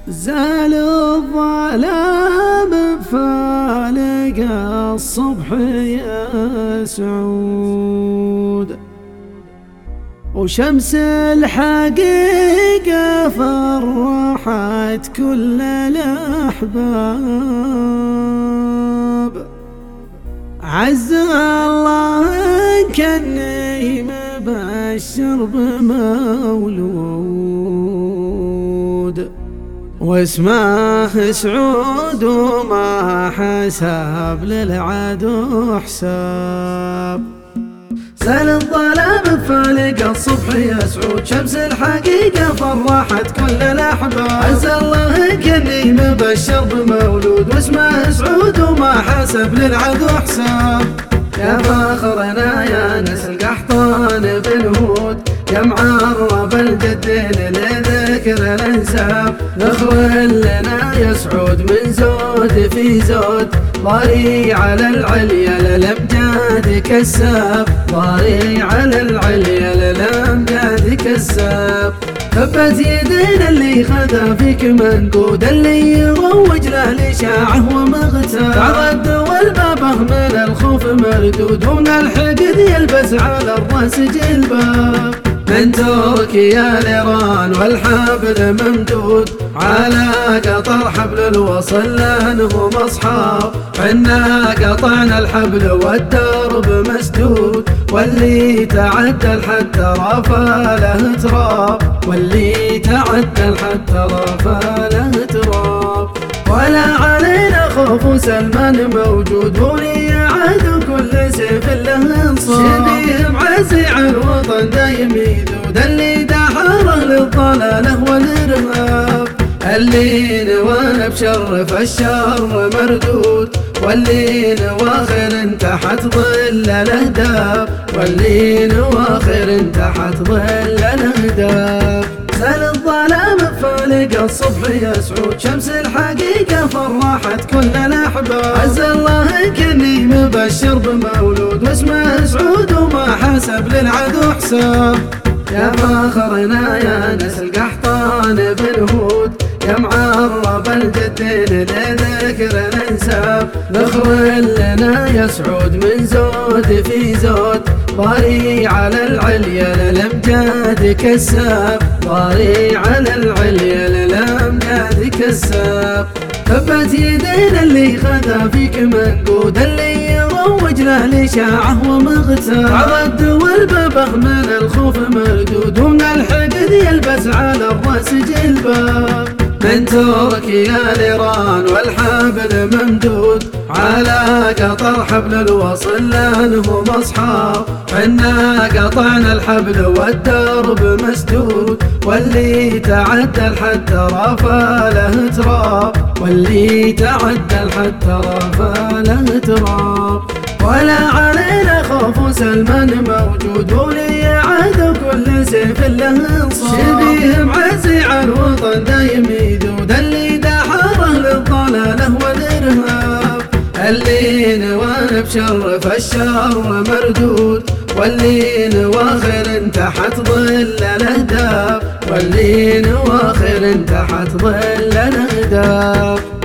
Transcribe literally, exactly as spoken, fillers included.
زال الظلام فالق الصبح يسعود، وشمس الحقيقة فرحت كل الأحباب. عز الله كني مبشر بمولود، واسمه سعود وما حسب للعدو حساب. زال الظلام فالق الصبح يسعود، شمس الحقيقة فرحت كل الأحباب. عز الله كني مبشر بمولود، واسمه سعود وما حسب للعدو حساب. يا فخرنا يا نسل قحطان بن هود، يا معرب الجدين لذكر الانساب. ذخر لنا يا سعود من زود في زود، ضاري على العليا للامجاد كساب. ضاري على العليا للامجاد كساب. ثبت يدينا اللي خذا فيك منقود، اللي يروج له لشاعه ومغتاب. تعرض والبابه من الخوف مردود، ومن الحقد يلبس على الراس جلباب. من تركيا لإيران والحبل ممدود، على قطر حبل الوصل لانهم اصحاب. حنا قطعنا الحبل والدرب مسدود، واللي تعدل حتى رفع له تراب. واللي تعدل حتى رفع له تراب. ولا علينا خوف سلمان موجود، ولي عهد كل سيف له انصاب. شبيه معزي الوطن دايم يذود، اللي دحره للضلاله والارهاب. اللي نوانا بشرف الشر مردود، واللي نواخر تحت ظل الاهداف. واللي نواخر تحت ظل الاهداف. زال الظلام فالق الصبح يسعود، شمس الحقيقة فرحت كل الأحباب. عز الله كني مبشر بمولود، واسمه سعود وما حسب للعدو حساب. يا فخرنا يا نسل قحطان بن هود، يا معرب الجدين لذكر الانساب. ذخر لنا يا سعود من زود في زود، ضاري على العليا للامجاد كساب. ضاري على العليا للامجاد كساب. ثبت يدينا اللي خذا فيك منقود، اللي يروج له لشاعه ومغتاب. تعرض والبابه من الخوف مردود، ومن الحقد يلبس على الراس جلباب. من تركيا لإيران والحبل ممدود، على قطر حبل الوصل لانهم اصحاب. حنا قطعنا الحبل والدرب مسدود، واللي تعدل حتى رفع له تراب. واللي تعدل حتى رفع له تراب. ولا علينا خوف سلمان موجود، ولي عهد كل سيف له انصاب. شبيه معزي الوطن دايم يذود، اللي دحره للضلاله والارهاب. اللي نوانا بشرف الشر مردود، واللي نواخر تحت ظل الاهداف. واللي نواخر تحت ظل الاهداف.